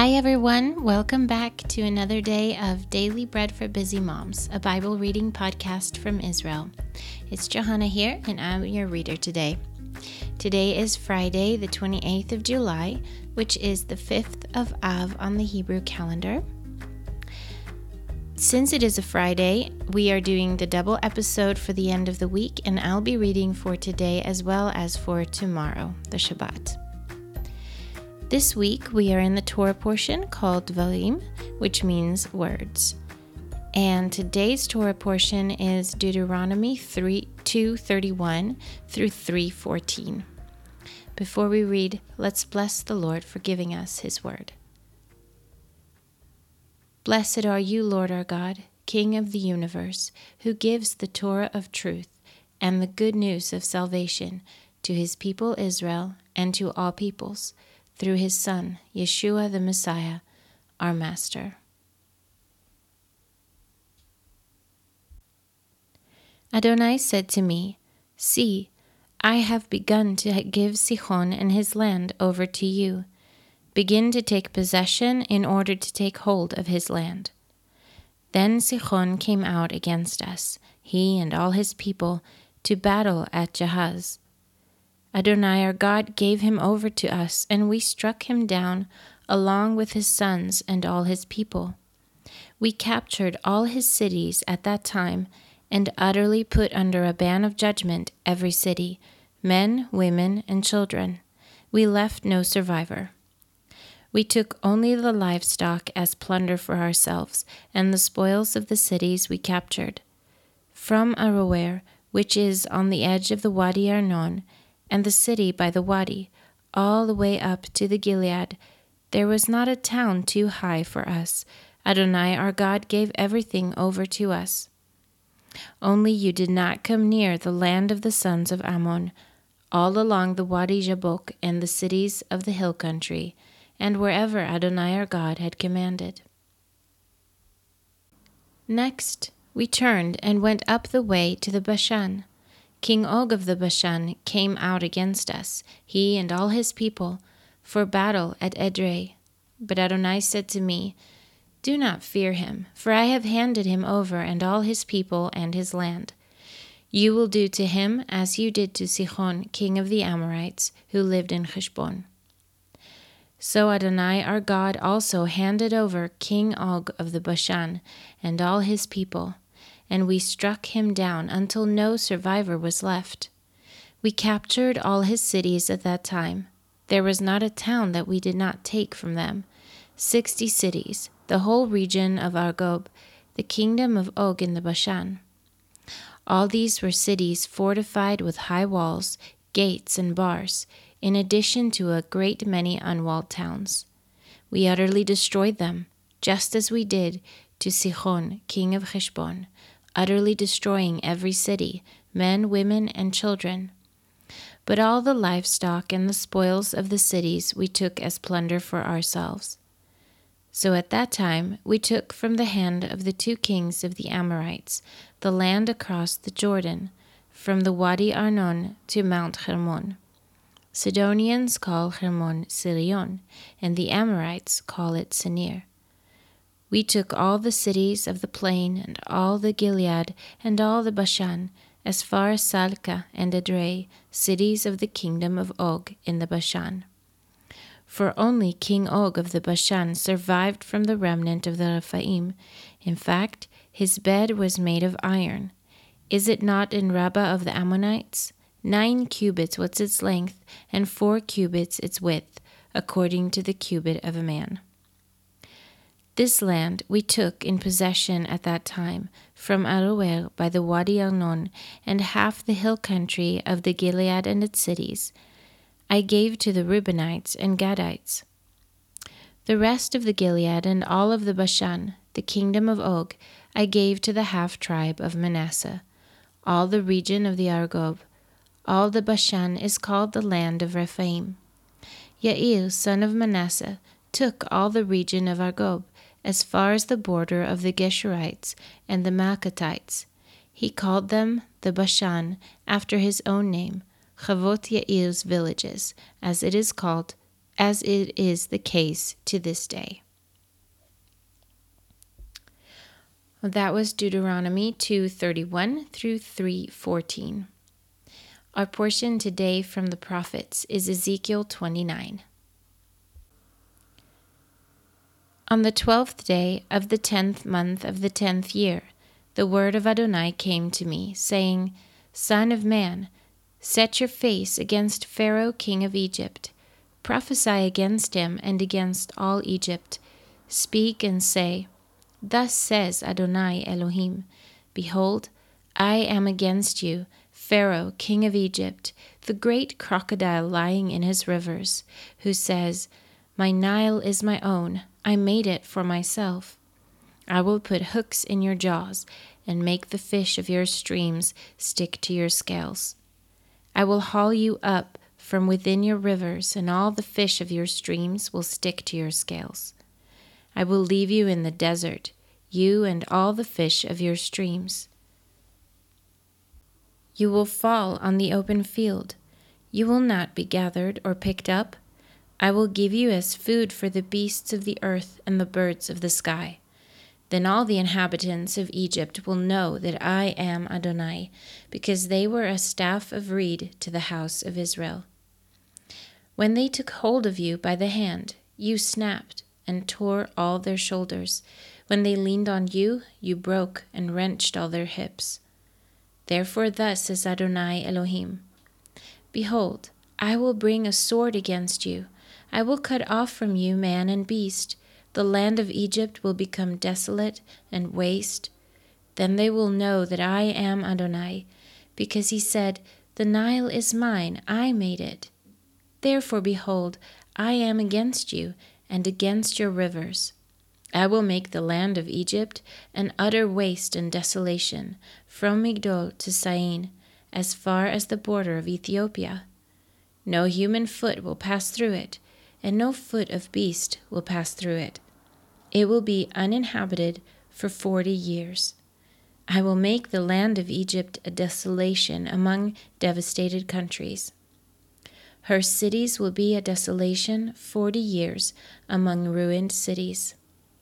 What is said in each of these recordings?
Hi everyone, welcome back to another day of Daily Bread for Busy Moms, a Bible reading podcast from Israel. It's Johanna here and I'm your reader today. Today is Friday, the 28th of July, which is the 5th of Av on the Hebrew calendar. Since it is a Friday, we are doing the double episode for the end of the week, and I'll be reading for today as well as for tomorrow, the Shabbat. This week, we are in the Torah portion called Dvarim, which means words. And today's Torah portion is Deuteronomy 2:31 through 3:14. Before we read, let's bless the Lord for giving us his word. Blessed are you, Lord our God, King of the universe, who gives the Torah of truth and the good news of salvation to his people Israel and to all peoples, through his Son, Yeshua the Messiah, our Master. Adonai said to me, "See, I have begun to give Sihon and his land over to you. Begin to take possession in order to take hold of his land." Then Sihon came out against us, he and all his people, to battle at Jahaz. Adonai our God gave him over to us, and we struck him down along with his sons and all his people. We captured all his cities at that time and utterly put under a ban of judgment every city, men, women, and children. We left no survivor. We took only the livestock as plunder for ourselves, and the spoils of the cities we captured. From Aroer, which is on the edge of the Wadi Arnon, and the city by the Wadi, all the way up to the Gilead, there was not a town too high for us. Adonai our God gave everything over to us. Only you did not come near the land of the sons of Ammon, all along the Wadi Jabok and the cities of the hill country, and wherever Adonai our God had commanded. Next, we turned and went up the way to the Bashan. King Og of the Bashan came out against us, he and all his people, for battle at Edrei. But Adonai said to me, "Do not fear him, for I have handed him over and all his people and his land. You will do to him as you did to Sihon, king of the Amorites, who lived in Heshbon." So Adonai our God also handed over King Og of the Bashan and all his people, and we struck him down until no survivor was left. We captured all his cities at that time. There was not a town that we did not take from them. 60 cities, the whole region of Argob, the kingdom of Og in the Bashan. All these were cities fortified with high walls, gates, and bars, in addition to a great many unwalled towns. We utterly destroyed them, just as we did to Sihon, king of Heshbon, utterly destroying every city, men, women, and children. But all the livestock and the spoils of the cities we took as plunder for ourselves. So at that time we took from the hand of the 2 kings of the Amorites the land across the Jordan, from the Wadi Arnon to Mount Hermon. Sidonians call Hermon Sirion, and the Amorites call it Senir. We took all the cities of the plain and all the Gilead and all the Bashan, as far as Salca and Edrei, cities of the kingdom of Og in the Bashan. For only King Og of the Bashan survived from the remnant of the Rephaim. In fact, his bed was made of iron. Is it not in Rabbah of the Ammonites? 9 cubits was its length, and 4 cubits its width, according to the cubit of a man. This land we took in possession at that time, from Aroer by the Wadi Arnon, and half the hill country of the Gilead and its cities, I gave to the Reubenites and Gadites. The rest of the Gilead and all of the Bashan, the kingdom of Og, I gave to the half-tribe of Manasseh. All the region of the Argob, all the Bashan is called the land of Rephaim. Yair, son of Manasseh, took all the region of Argob, as far as the border of the Geshurites and the Maacathites. He called them the Bashan after his own name, Chavot Yair's villages, as it is called as it is the case to this day. That was Deuteronomy 2:31 through 3:14. Our portion today from the prophets is Ezekiel 29. On the 12th day of the 10th month of the 10th year, the word of Adonai came to me, saying, Son of man, set your face against Pharaoh king of Egypt. Prophesy against him and against all Egypt. Speak and say, Thus says Adonai Elohim, Behold, I am against you, Pharaoh king of Egypt, the great crocodile lying in his rivers, who says, My Nile is my own, I made it for myself. I will put hooks in your jaws and make the fish of your streams stick to your scales. I will haul you up from within your rivers, and all the fish of your streams will stick to your scales. I will leave you in the desert, you and all the fish of your streams. You will fall on the open field. You will not be gathered or picked up. I will give you as food for the beasts of the earth and the birds of the sky. Then all the inhabitants of Egypt will know that I am Adonai, because they were a staff of reed to the house of Israel. When they took hold of you by the hand, you snapped and tore all their shoulders. When they leaned on you, you broke and wrenched all their hips. Therefore thus says Adonai Elohim, Behold, I will bring a sword against you. I will cut off from you man and beast. The land of Egypt will become desolate and waste. Then they will know that I am Adonai, because he said, The Nile is mine, I made it. Therefore, behold, I am against you, and against your rivers. I will make the land of Egypt an utter waste and desolation, from Migdol to Syene, as far as the border of Ethiopia. No human foot will pass through it, and no foot of beast will pass through it. It will be uninhabited for 40 years. I will make the land of Egypt a desolation among devastated countries. Her cities will be a desolation 40 years among ruined cities.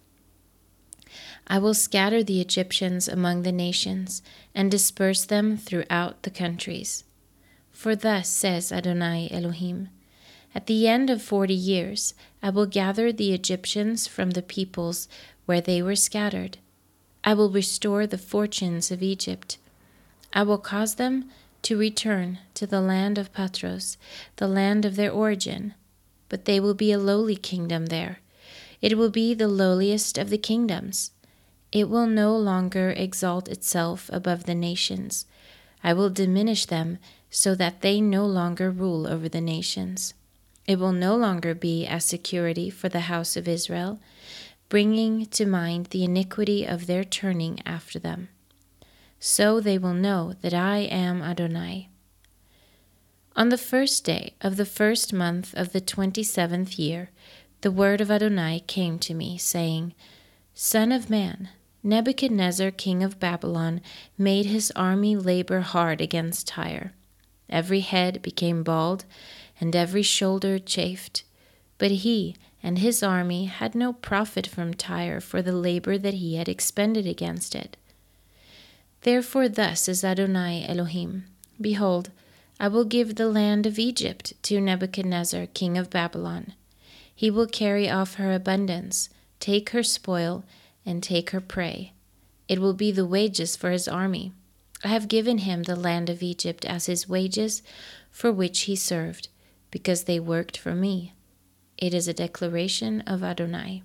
I will scatter the Egyptians among the nations and disperse them throughout the countries. For thus says Adonai Elohim, At the end of 40 years, I will gather the Egyptians from the peoples where they were scattered. I will restore the fortunes of Egypt. I will cause them to return to the land of Patros, the land of their origin. But they will be a lowly kingdom there. It will be the lowliest of the kingdoms. It will no longer exalt itself above the nations. I will diminish them so that they no longer rule over the nations. It will no longer be a security for the house of Israel, bringing to mind the iniquity of their turning after them. So they will know that I am Adonai. On the first day of the first month of the 27th year, the word of Adonai came to me, saying, Son of man, Nebuchadnezzar king of Babylon made his army labor hard against Tyre. Every head became bald, and every shoulder chafed. But he and his army had no profit from Tyre for the labor that he had expended against it. Therefore thus says Adonai Elohim, Behold, I will give the land of Egypt to Nebuchadnezzar king of Babylon. He will carry off her abundance, take her spoil, and take her prey. It will be the wages for his army. I have given him the land of Egypt as his wages for which he served, because they worked for me. It is a declaration of Adonai.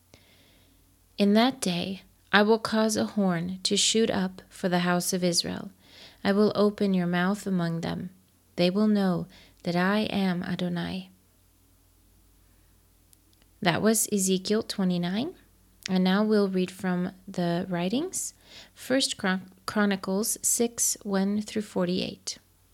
In that day I will cause a horn to shoot up for the house of Israel. I will open your mouth among them. They will know that I am Adonai. That was Ezekiel 29. And now we'll read from the writings. 1 Chronicles 6, 1 through 48.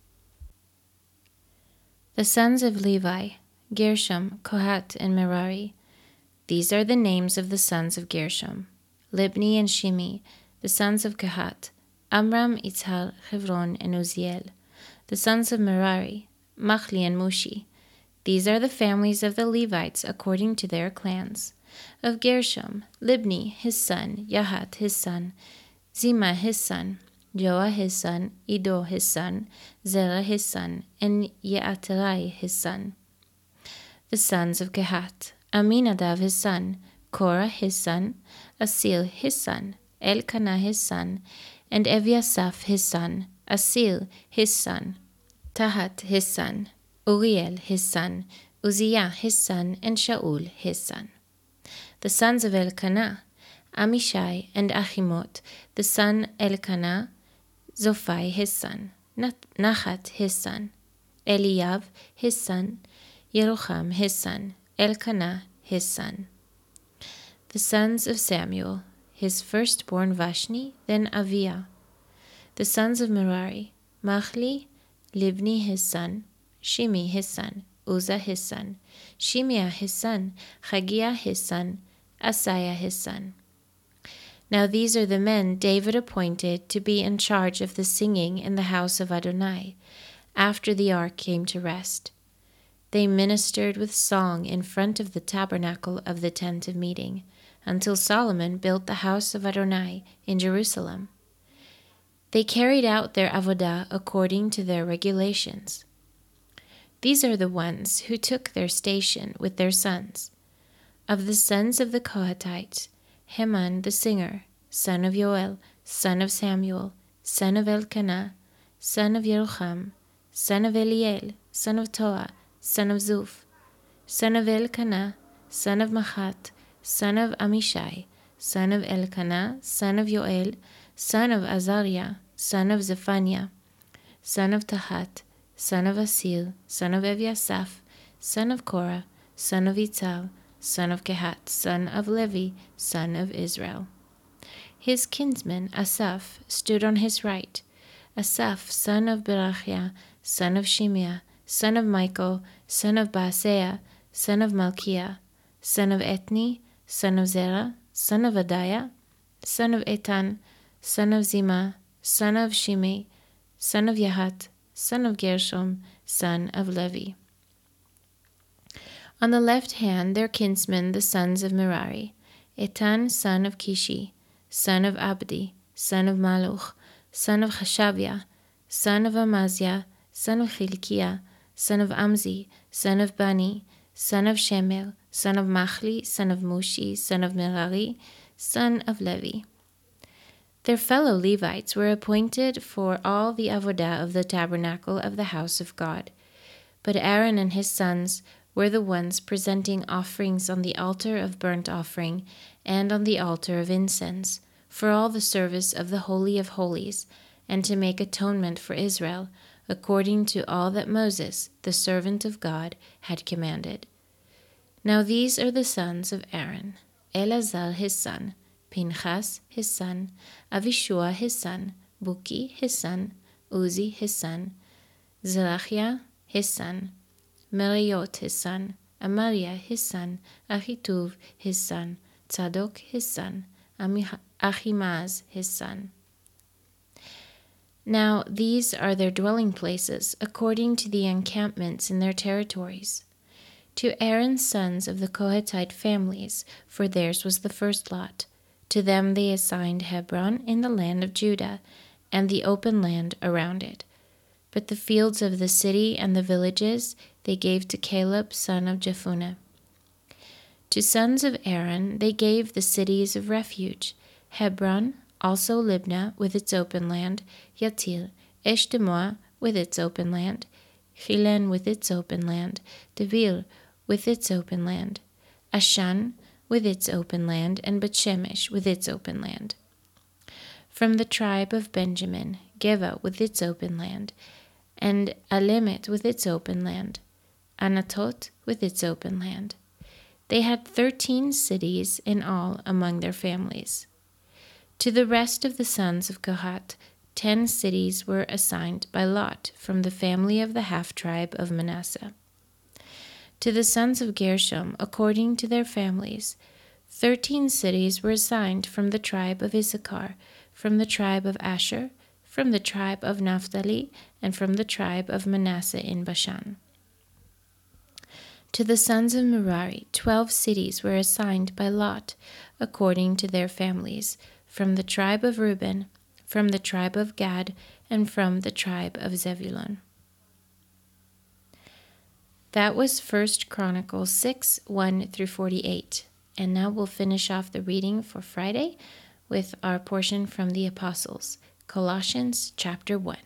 The sons of Levi, Gershom, Kohat, and Merari. These are the names of the sons of Gershom: Libni and Shimi. The sons of Kohat, Amram, Itzhar, Hebron, and Uziel. The sons of Merari, Machli and Mushi. These are the families of the Levites according to their clans. Of Gershom, Libni his son, Yahat his son, Zima his son, Joah his son, Iddo his son, Zerah his son, and Yeaterai his son. The sons of Kehat, Aminadav his son, Korah his son, Asil his son, Elkanah his son, and Eviasaph his son, Asil his son, Tahat his son, Uriel his son, Uzziah his son, and Shaul his son. The sons of Elkanah, Amishai and Achimot, the son Elkanah, Zophai his son, Nachat his son, Eliav his son, Yeroham his son, Elkanah his son. The sons of Samuel, his firstborn Vashni, then Aviah. The sons of Merari, Machli, Libni his son, Shimi his son, Uzzah his son, Shimeah his son, Chagiah his son, Asaiah his son. Now these are the men David appointed to be in charge of the singing in the house of Adonai, after the ark came to rest. They ministered with song in front of the tabernacle of the tent of meeting, until Solomon built the house of Adonai in Jerusalem. They carried out their avodah according to their regulations. These are the ones who took their station with their sons. Of the sons of the Kohathites, Heman the singer, son of Yoel, son of Samuel, son of Elkanah, son of Yeroham, son of Eliel, son of Toah, son of Zuf, son of Elkanah, son of Machat, son of Amishai, son of Elkanah, son of Yoel, son of Azariah, son of Zephaniah, son of Tahat, son of Asil, son of Eviasaph, son of Korah, son of Itzal, son of Kehat, son of Levi, son of Israel. His kinsman Asaph stood on his right. Asaph, son of Berachiah, son of Shimeah, son of Michael, son of Baaseah, son of Malchiah, son of Etni, son of Zerah, son of Adaiah, son of Etan, son of Zima, son of Shimei, son of Yahat, son of Gershom, son of Levi. On the left hand their kinsmen the sons of Merari, Etan son of Kishi, son of Abdi, son of Maluch, son of Hashabiah, son of Amaziah, son of Hilkiah, son of Amzi, son of Bani, son of Shemer, son of Machli, son of Mushi, son of Merari, son of Levi. Their fellow Levites were appointed for all the avodah of the tabernacle of the house of God. But Aaron and his sons were the ones presenting offerings on the altar of burnt offering and on the altar of incense, for all the service of the Holy of Holies, and to make atonement for Israel, according to all that Moses, the servant of God, had commanded. Now these are the sons of Aaron: Eleazar his son, Pinchas his son, Avishua his son, Buki his son, Uzi his son, Zerachiah his son, Merayot his son, Amariah his son, Achituv his son, Tzadok his son, Achimaaz his son. Now these are their dwelling places, according to the encampments in their territories. To Aaron's sons of the Kohathite families, for theirs was the first lot. To them they assigned Hebron in the land of Judah, and the open land around it. But the fields of the city and the villages they gave to Caleb son of Jephunneh. To sons of Aaron they gave the cities of refuge, Hebron, also Libnah with its open land, Yatir, Eshtemoa with its open land, Chilen with its open land, Debir with its open land, Ashan with its open land, and Bethshemesh with its open land. From the tribe of Benjamin, Geva with its open land, and Alemet with its open land, Anatot with its open land. They had 13 cities in all among their families. To the rest of the sons of Kohath, 10 cities were assigned by lot from the family of the half-tribe of Manasseh. To the sons of Gershom, according to their families, 13 cities were assigned from the tribe of Issachar, from the tribe of Asher, from the tribe of Naphtali, and from the tribe of Manasseh in Bashan. To the sons of Merari, 12 cities were assigned by lot, according to their families, from the tribe of Reuben, from the tribe of Gad, and from the tribe of Zebulun. That was 1 Chronicles 6, 1 through 48. And now we'll finish off the reading for Friday with our portion from the Apostles, Colossians chapter 1.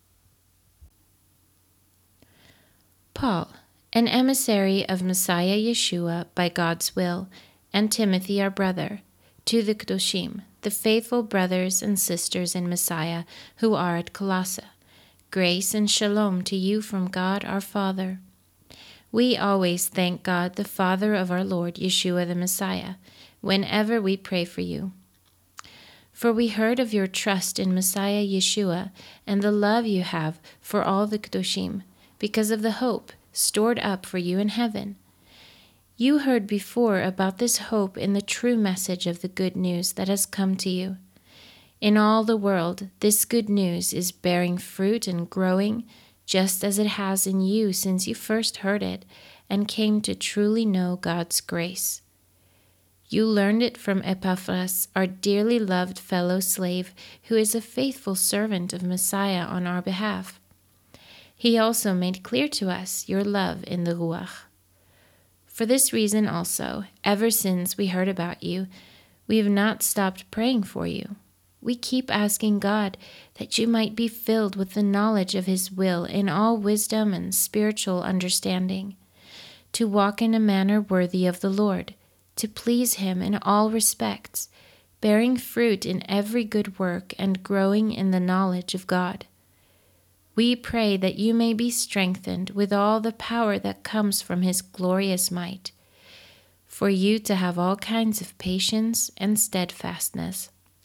Paul, an emissary of Messiah Yeshua by God's will, and Timothy our brother, to the Kedoshim, the faithful brothers and sisters in Messiah who are at Colossae, grace and shalom to you from God our Father. We always thank God, the Father of our Lord Yeshua the Messiah, whenever we pray for you. For we heard of your trust in Messiah Yeshua and the love you have for all the Kedoshim, because of the hope stored up for you in heaven. You heard before about this hope in the true message of the good news that has come to you. In all the world, this good news is bearing fruit and growing, just as it has in you since you first heard it and came to truly know God's grace. You learned it from Epaphras, our dearly loved fellow slave, who is a faithful servant of Messiah on our behalf. He also made clear to us your love in the Ruach. For this reason also, ever since we heard about you, we have not stopped praying for you. We keep asking God that you might be filled with the knowledge of His will in all wisdom and spiritual understanding, to walk in a manner worthy of the Lord, to please Him in all respects, bearing fruit in every good work and growing in the knowledge of God. We pray that you may be strengthened with all the power that comes from His glorious might, for you to have all kinds of patience and steadfastness.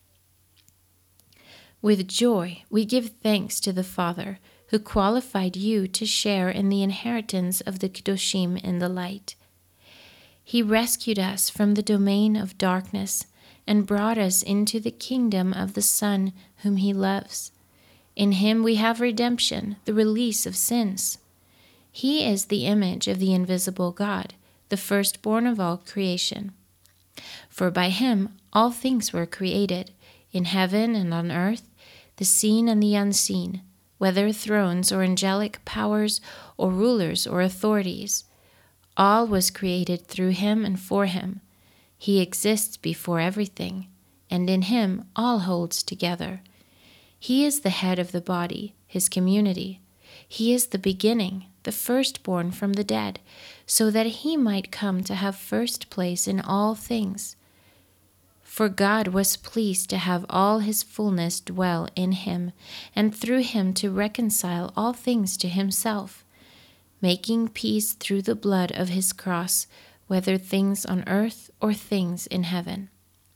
With joy we give thanks to the Father, who qualified you to share in the inheritance of the Kedoshim in the light. He rescued us from the domain of darkness and brought us into the kingdom of the Son whom He loves. In Him we have redemption, the release of sins. He is the image of the invisible God, the firstborn of all creation. For by Him all things were created, in heaven and on earth, the seen and the unseen, whether thrones or angelic powers or rulers or authorities. All was created through Him and for Him. He exists before everything, and in Him all holds together. He is the head of the body, His community. He is the beginning, the firstborn from the dead, so that He might come to have first place in all things. For God was pleased to have all His fullness dwell in Him, and through Him to reconcile all things to Himself, making peace through the blood of His cross, whether things on earth or things in heaven.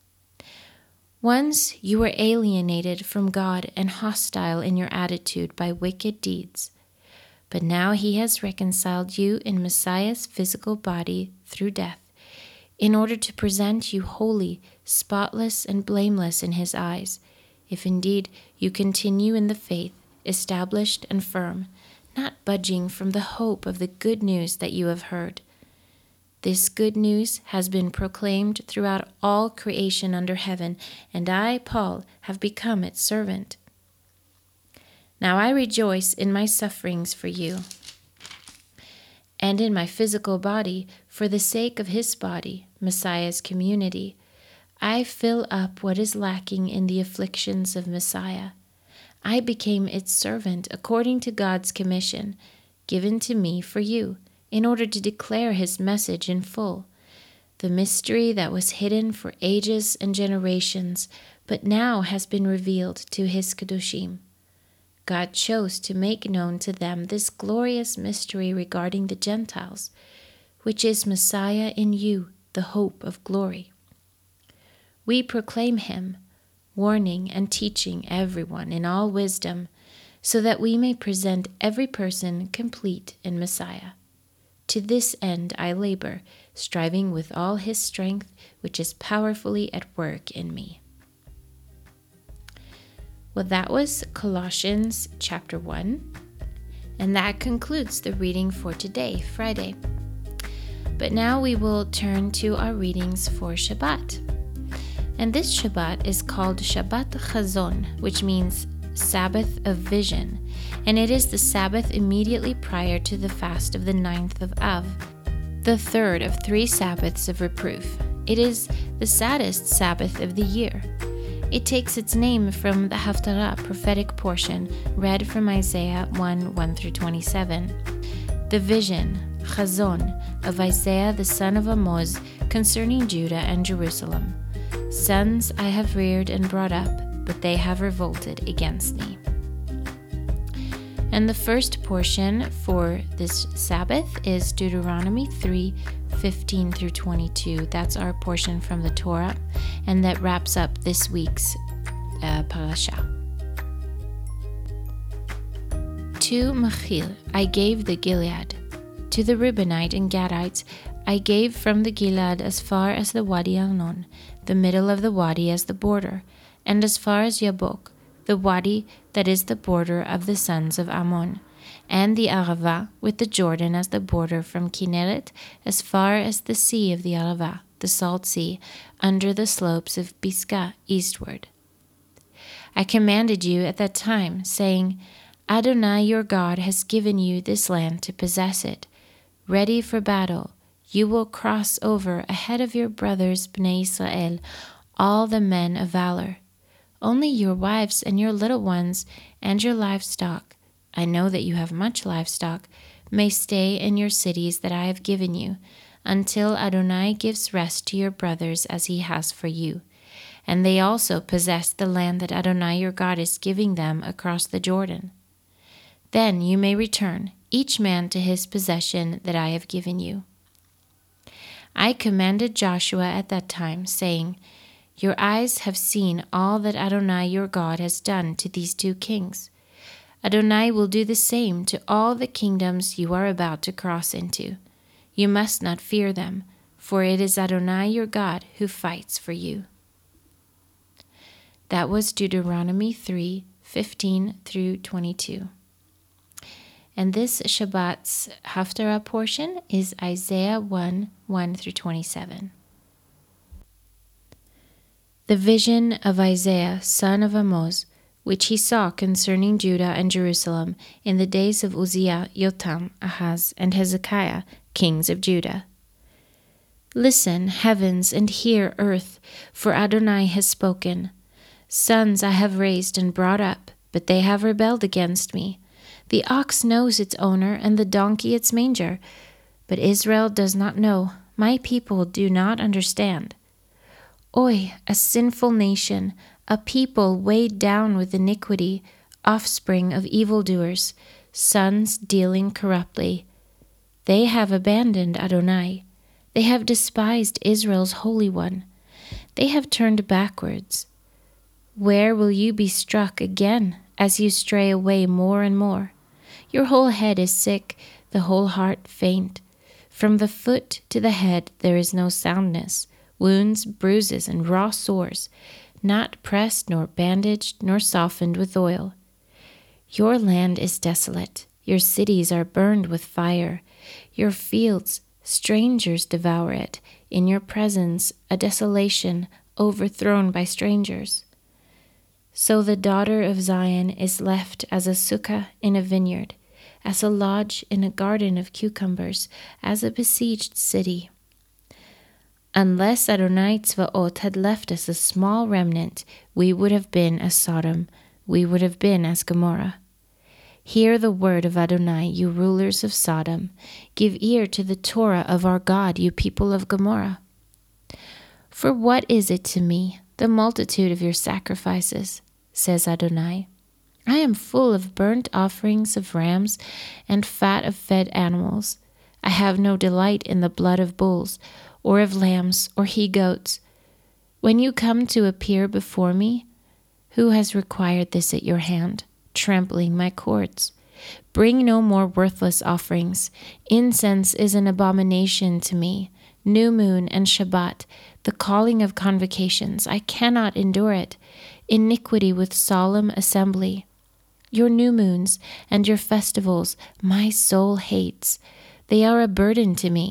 Once you were alienated from God and hostile in your attitude by wicked deeds, but now He has reconciled you in Messiah's physical body through death, in order to present you holy, spotless, and blameless in His eyes, if indeed you continue in the faith, established and firm, not budging from the hope of the good news that you have heard. This good news has been proclaimed throughout all creation under heaven, and I, Paul, have become its servant. Now I rejoice in my sufferings for you, and in my physical body, for the sake of His body, Messiah's community. I fill up what is lacking in the afflictions of Messiah. I became its servant according to God's commission, given to me for you, in order to declare His message in full, the mystery that was hidden for ages and generations, but now has been revealed to His Kedoshim. God chose to make known to them this glorious mystery regarding the Gentiles, which is Messiah in you, the hope of glory. We proclaim Him, warning and teaching everyone in all wisdom, so that we may present every person complete in Messiah. To this end I labor, striving with all His strength, which is powerfully at work in me. Well, that was Colossians chapter 1, and that concludes the reading for today, Friday. But now we will turn to our readings for Shabbat. And this Shabbat is called Shabbat Chazon, which means Sabbath of Vision, and it is the Sabbath immediately prior to the fast of the 9th of Av, the third of 3 Sabbaths of reproof. It is the saddest Sabbath of the year. It takes its name from the Haftarah prophetic portion read from Isaiah 1:1-27. The vision, Chazon, of Isaiah the son of Amoz concerning Judah and Jerusalem. Sons I have reared and brought up, but they have revolted against me. And the first portion for this Sabbath is Deuteronomy 3:15-22. That's our portion from the Torah, and that wraps up this week's parasha. To Machil I gave the Gilead. To the Reubenite and Gadites I gave from the Gilead as far as the Wadi Arnon, the middle of the wadi as the border, and as far as Yabok, the wadi that is the border of the sons of Ammon, and the Arava with the Jordan as the border from Kinneret as far as the sea of the Arava, the salt sea, under the slopes of Pisgah eastward. I commanded you at that time, saying, Adonai your God has given you this land to possess it. Ready for battle, you will cross over ahead of your brothers Bnei Israel, all the men of valor. Only your wives and your little ones and your livestock, I know that you have much livestock, may stay in your cities that I have given you, until Adonai gives rest to your brothers as he has for you. And they also possess the land that Adonai your God is giving them across the Jordan. Then you may return, each man to his possession that I have given you. I commanded Joshua at that time, saying, Your eyes have seen all that Adonai your God has done to these 2 kings. Adonai will do the same to all the kingdoms you are about to cross into. You must not fear them, for it is Adonai your God who fights for you. That was Deuteronomy 3:15-22. And this Shabbat's Haftarah portion is Isaiah 1:1-27. The vision of Isaiah, son of Amoz, which he saw concerning Judah and Jerusalem in the days of Uzziah, Jotham, Ahaz, and Hezekiah, kings of Judah. Listen, heavens, and hear, earth, for Adonai has spoken. Sons I have raised and brought up, but they have rebelled against me. The ox knows its owner, and the donkey its manger, but Israel does not know, my people do not understand. Oi, a sinful nation, a people weighed down with iniquity, offspring of evildoers, sons dealing corruptly. They have abandoned Adonai. They have despised Israel's Holy One. They have turned backwards. Where will you be struck again as you stray away more and more? Your whole head is sick, the whole heart faint. From the foot to the head there is no soundness, wounds, bruises, and raw sores, not pressed nor bandaged nor softened with oil. Your land is desolate, your cities are burned with fire, your fields, strangers devour it, in your presence a desolation overthrown by strangers. So the daughter of Zion is left as a sukkah in a vineyard, as a lodge in a garden of cucumbers, as a besieged city. Unless Adonai Tzvaot had left us a small remnant, we would have been as Sodom, we would have been as Gomorrah. Hear the word of Adonai, you rulers of Sodom. Give ear to the Torah of our God, you people of Gomorrah. For what is it to me, the multitude of your sacrifices, says Adonai? I am full of burnt offerings of rams and fat of fed animals. I have no delight in the blood of bulls, or of lambs, or he-goats. When you come to appear before me, who has required this at your hand, trampling my courts? Bring no more worthless offerings. Incense is an abomination to me. New moon and Shabbat, the calling of convocations, I cannot endure it. Iniquity with solemn assembly. Your new moons and your festivals my soul hates. They are a burden to me.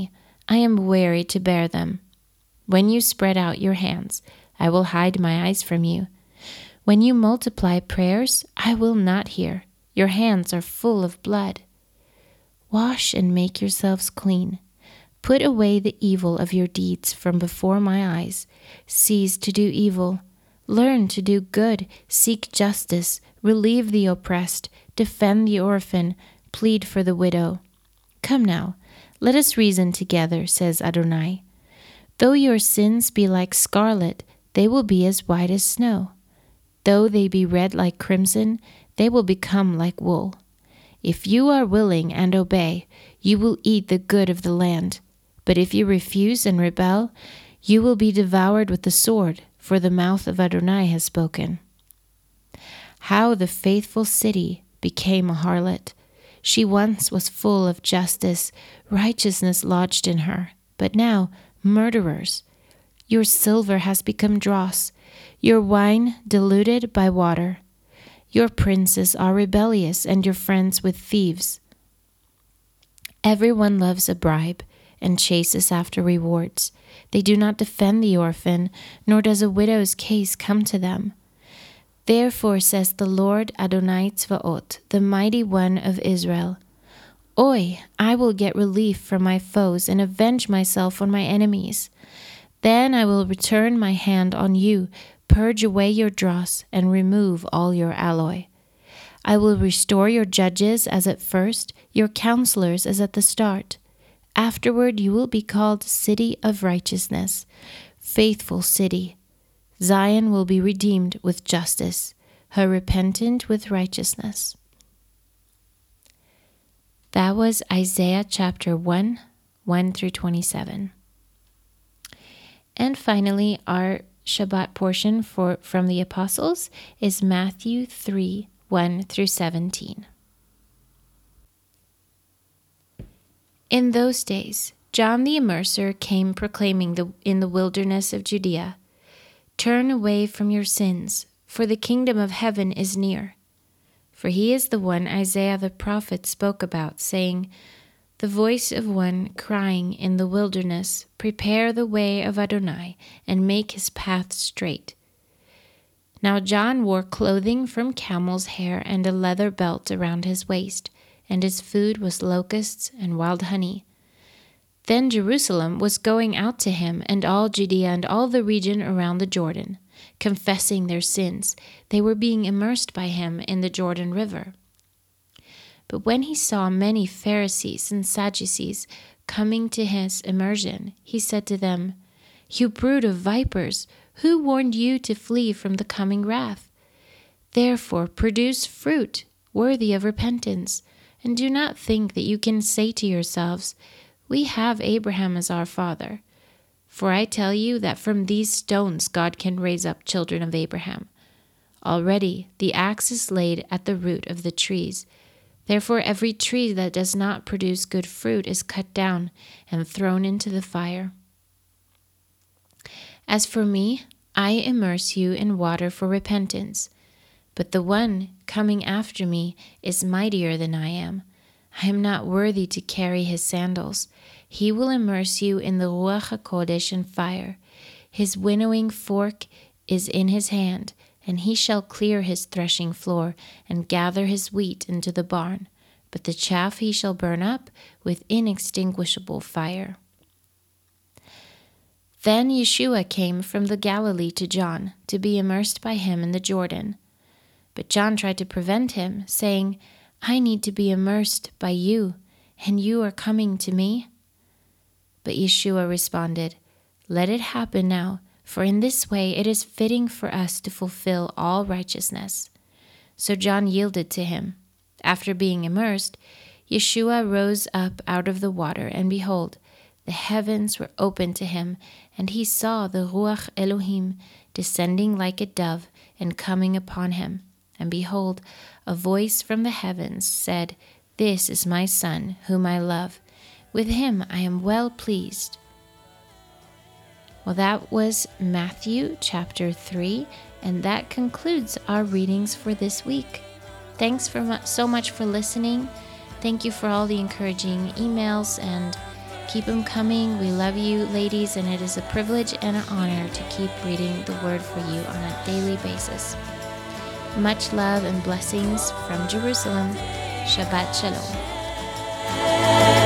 I am weary to bear them. When you spread out your hands, I will hide my eyes from you. When you multiply prayers, I will not hear. Your hands are full of blood. Wash and make yourselves clean. Put away the evil of your deeds from before my eyes. Cease to do evil. Learn to do good. Seek justice. Relieve the oppressed. Defend the orphan. Plead for the widow. Come now, let us reason together, says Adonai. Though your sins be like scarlet, they will be as white as snow. Though they be red like crimson, they will become like wool. If you are willing and obey, you will eat the good of the land. But if you refuse and rebel, you will be devoured with the sword, for the mouth of Adonai has spoken. How the faithful city became a harlot. She once was full of justice, righteousness lodged in her, but now murderers. Your silver has become dross, your wine diluted by water. Your princes are rebellious, and your friends with thieves. Everyone loves a bribe and chases after rewards. They do not defend the orphan, nor does a widow's case come to them. Therefore says the Lord Adonai Tzvaot, the mighty one of Israel, Oi, I will get relief from my foes and avenge myself on my enemies. Then I will return my hand on you, purge away your dross, and remove all your alloy. I will restore your judges as at first, your counselors as at the start. Afterward you will be called City of Righteousness, Faithful City. Zion will be redeemed with justice, her repentant with righteousness. That was Isaiah chapter 1, 1 through 27. And finally, our Shabbat portion from the Apostles is Matthew 3, 1 through 17. In those days, John the Immerser came proclaiming in the wilderness of Judea, Turn away from your sins, for the kingdom of heaven is near. For he is the one Isaiah the prophet spoke about, saying, The voice of one crying in the wilderness, Prepare the way of Adonai, and make his path straight. Now John wore clothing from camel's hair and a leather belt around his waist, and his food was locusts and wild honey. Then Jerusalem was going out to him, and all Judea and all the region around the Jordan, confessing their sins. They were being immersed by him in the Jordan River. But when he saw many Pharisees and Sadducees coming to his immersion, he said to them, You brood of vipers, who warned you to flee from the coming wrath? Therefore produce fruit worthy of repentance, and do not think that you can say to yourselves, We have Abraham as our father. For I tell you that from these stones God can raise up children of Abraham. Already the axe is laid at the root of the trees. Therefore every tree that does not produce good fruit is cut down and thrown into the fire. As for me, I immerse you in water for repentance. But the one coming after me is mightier than I am. I am not worthy to carry his sandals. He will immerse you in the Ruach HaKodesh and fire. His winnowing fork is in his hand, and he shall clear his threshing floor and gather his wheat into the barn. But the chaff he shall burn up with inextinguishable fire. Then Yeshua came from the Galilee to John to be immersed by him in the Jordan. But John tried to prevent him, saying, I need to be immersed by you, and you are coming to me? But Yeshua responded, Let it happen now, for in this way it is fitting for us to fulfill all righteousness. So John yielded to him. After being immersed, Yeshua rose up out of the water, and behold, the heavens were opened to him, and he saw the Ruach Elohim descending like a dove and coming upon him. And behold, a voice from the heavens said, This is my Son, whom I love. With him I am well pleased. Well, that was Matthew chapter 3, and that concludes our readings for this week. Thanks so much for listening. Thank you for all the encouraging emails and Keep them coming. We love you, ladies, and it is a privilege and an honor to keep reading the Word for you on a daily basis. Much love and blessings from Jerusalem. Shabbat Shalom.